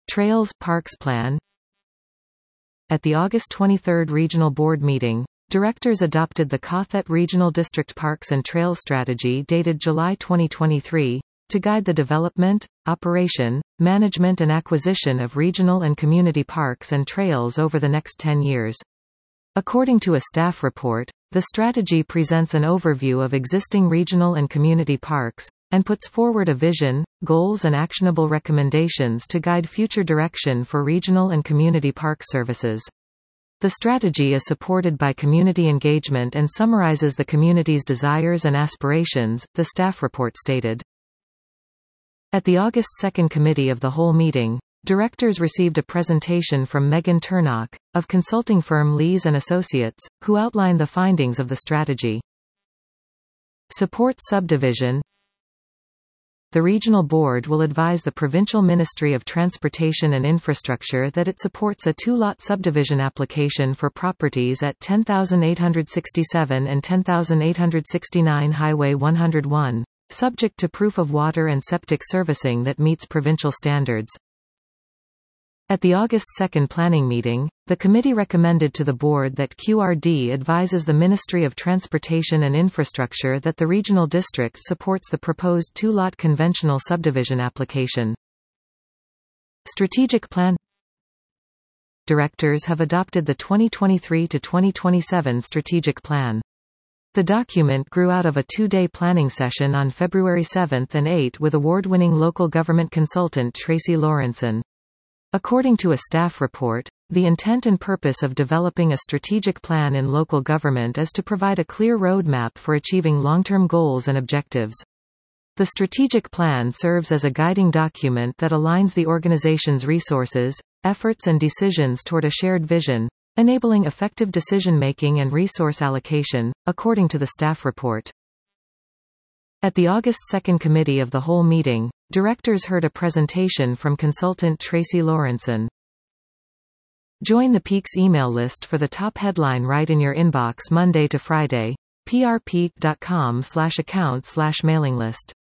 Trails Parks Plan. At the August 23 Regional Board meeting, directors adopted the Cawthett Regional District Parks and Trails Strategy dated July 2023, to guide the development, operation, management and acquisition of regional and community parks and trails over the next 10 years. According to a staff report, the strategy presents an overview of existing regional and community parks, and puts forward a vision, goals and actionable recommendations to guide future direction for regional and community park services. The strategy is supported by community engagement and summarizes the community's desires and aspirations, the staff report stated. At the August 2 Committee of the Whole meeting, directors received a presentation from Megan Turnock, of consulting firm Lees & Associates, who outlined the findings of the strategy. Support subdivision. The Regional Board will advise the Provincial Ministry of Transportation and Infrastructure that it supports a two-lot subdivision application for properties at 10,867 and 10,869 Highway 101, subject to proof of water and septic servicing that meets provincial standards. At the August 2 planning meeting, the committee recommended to the board that QRD advises the Ministry of Transportation and Infrastructure that the regional district supports the proposed two-lot conventional subdivision application. Strategic plan. Directors have adopted the 2023 to 2027 strategic plan. The document grew out of a two-day planning session on February 7 and 8 with award-winning local government consultant Tracy Lawrenson. According to a staff report, the intent and purpose of developing a strategic plan in local government is to provide a clear roadmap for achieving long-term goals and objectives. The strategic plan serves as a guiding document that aligns the organization's resources, efforts and decisions toward a shared vision, enabling effective decision-making and resource allocation, according to the staff report. At the August 2 Committee of the Whole meeting, directors heard a presentation from consultant Tracy Lawrenson. Join the Peaks email list for the top headline right in your inbox Monday to Friday. prpeak.com/account/mailing list.